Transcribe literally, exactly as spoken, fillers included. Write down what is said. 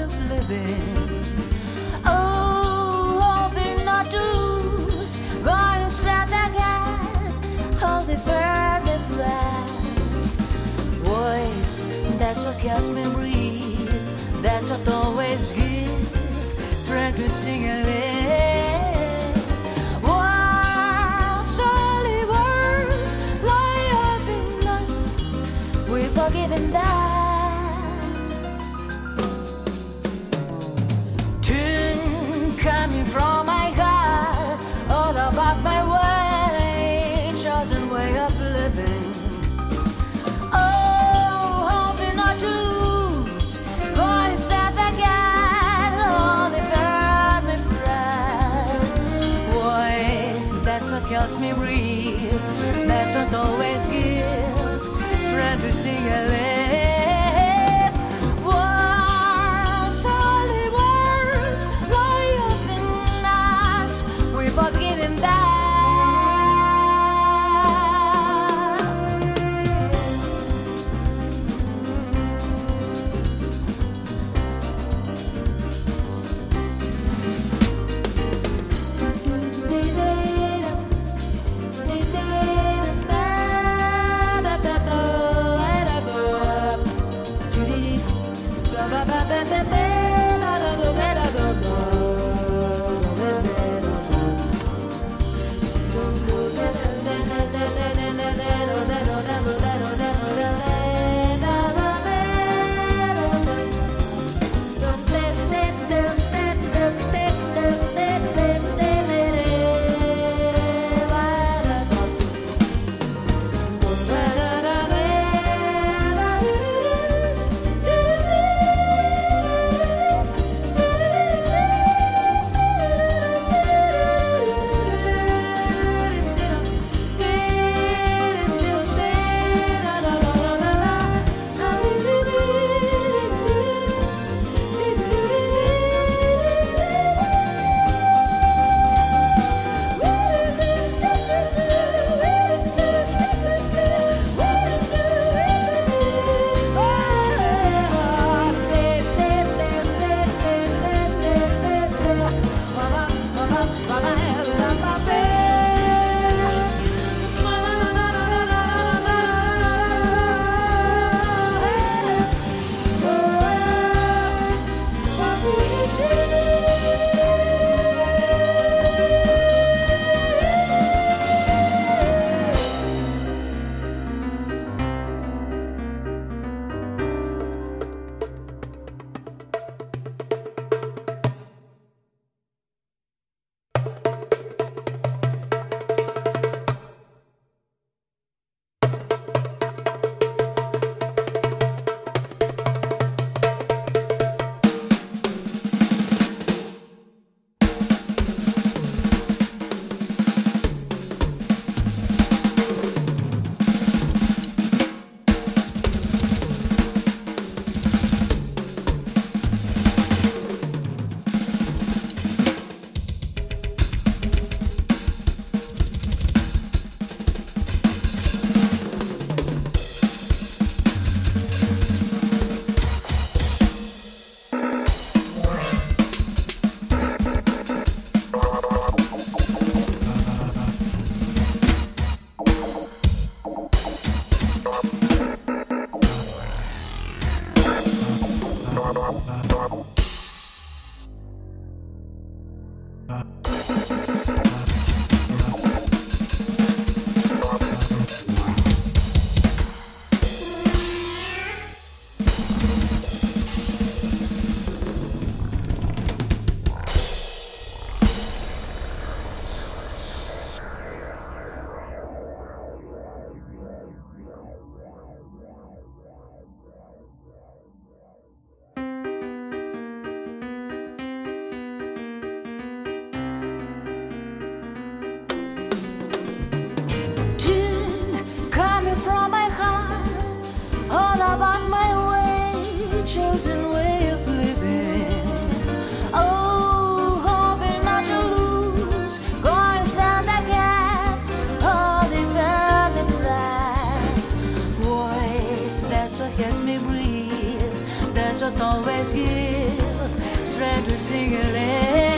of living. Oh, hoping not to lose, going straight again, all the further breath. Voice, that's what helps me breathe, that's what always gives strength to sing and live. Words, only words, lie up in us, we forgive and die. Coming from my heart, all about my way, chosen way of living. Oh, hoping not to lose, going step again, all the hurt me breath. Voice, that's what helps me breathe, that's what always gives strength to sing and live. Forgetting that. chosen way of living. Oh, hoping not to lose, going stand again, all the very black voice. That's what helps me breathe. That's what always gives trying to sing a